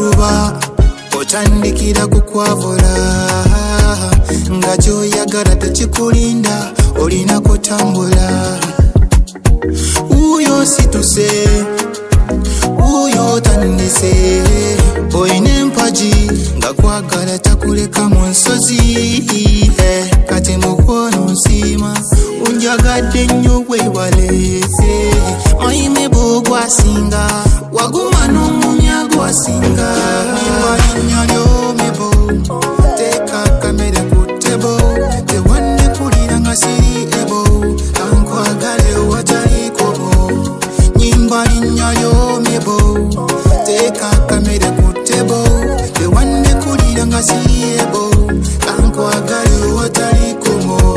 Luba otandikira kukwavula nga kyoyagala tekikulinda olina kutambula. Uyo situse uyo tandise oyina empaji nga kwagala takuleka mu nsozi kati mukono nsima unjagadde nnyo weewale mayime bw'ogwasinga waguma n'omumya gwasinga nimbalinnya lyomebo teeka kamere ku tebo tewannekulira nga siri ebo kankwagale wataliko bo nimbalinnya lyomebo teeka kamere ku tebo tewannekulira nga siri ebo kankwagale wataliko mo.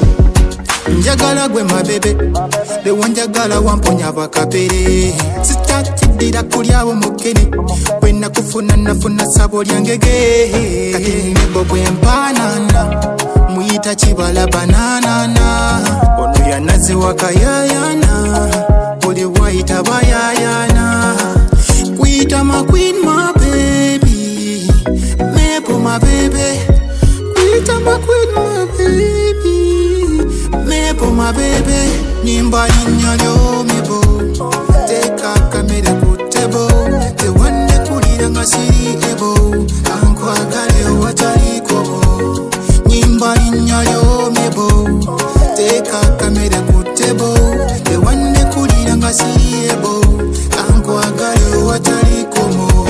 Njagala gwe mabebe lewo njagala wamponya bakapere sitakidira kulyabo mukene bwena kufuna nafuna sabo lyangege kati nebo bwempanana muyita kibala bananana ono yanaze wakayayana buli wayita bayayana kuyita ma queen my baby mepo my baby kuyita ma queen my baby mepo my baby nimbalinnya lyomebo teeka kamere ku tebo tewannekulira nga siri ebo kankwagale wataliko bo nimbalinnya lyomebo teeka kamere ku tebo tewannekulira nga siri ebo kankwagale wataliko mo.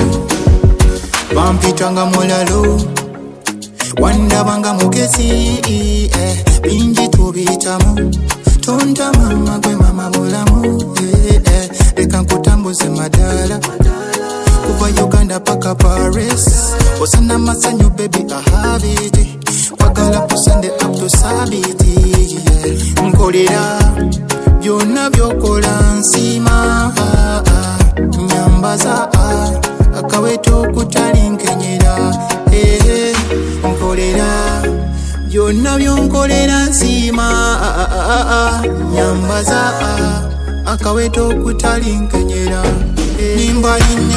Bampitanga mulalo wandabanga mugezi bingi tubiyitamu tonda mama gwe mama bulamu leka nkutambuze madala kuva Uganda paka Paris osana masanyu baby I have it wagala kusande up to sabiti nkolera byonna byokola nsima nyambaza akaweto kutalinkenyera nkolera byonna byonkolera nsima nyambaza akaweto kutalinkenyera nimbalinnya